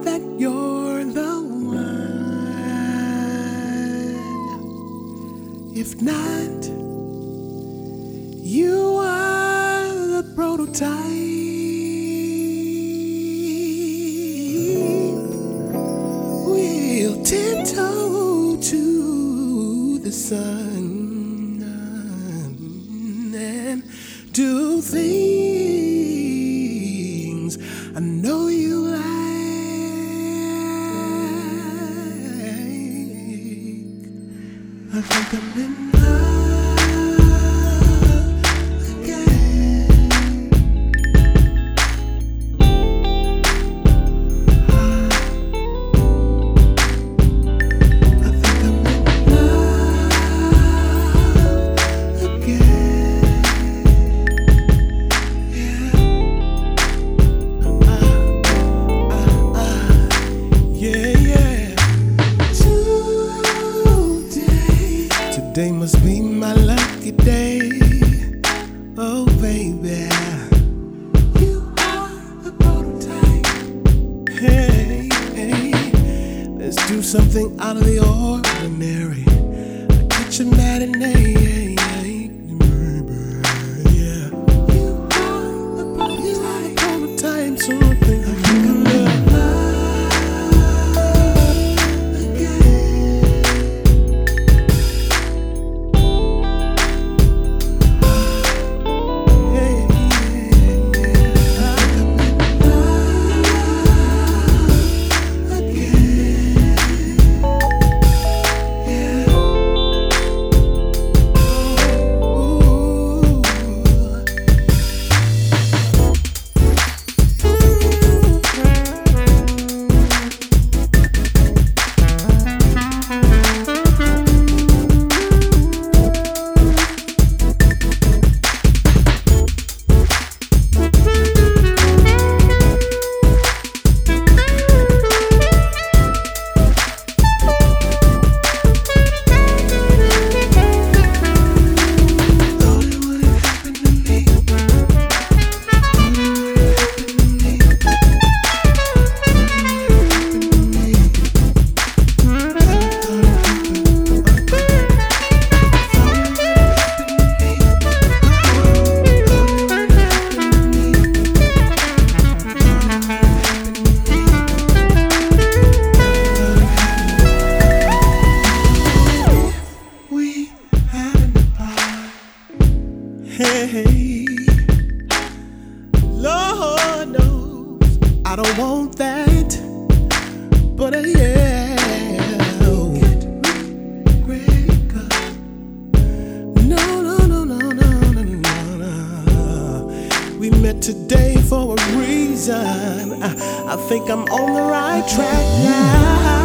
that you're the one. If not, you are the prototype. We'll tiptoe to the sun and do things I know you like. I think I'm in love again. I think I'm in love again. Today must be my lucky day. Oh, baby, you are the prototype. Hey, hey, let's do something out of the ordinary. Catch a matinee, baby, yeah. You are the prototype, something I can love. Hey, Lord knows I don't want that, but yeah, no. We met today for a reason. I think I'm on the right track now.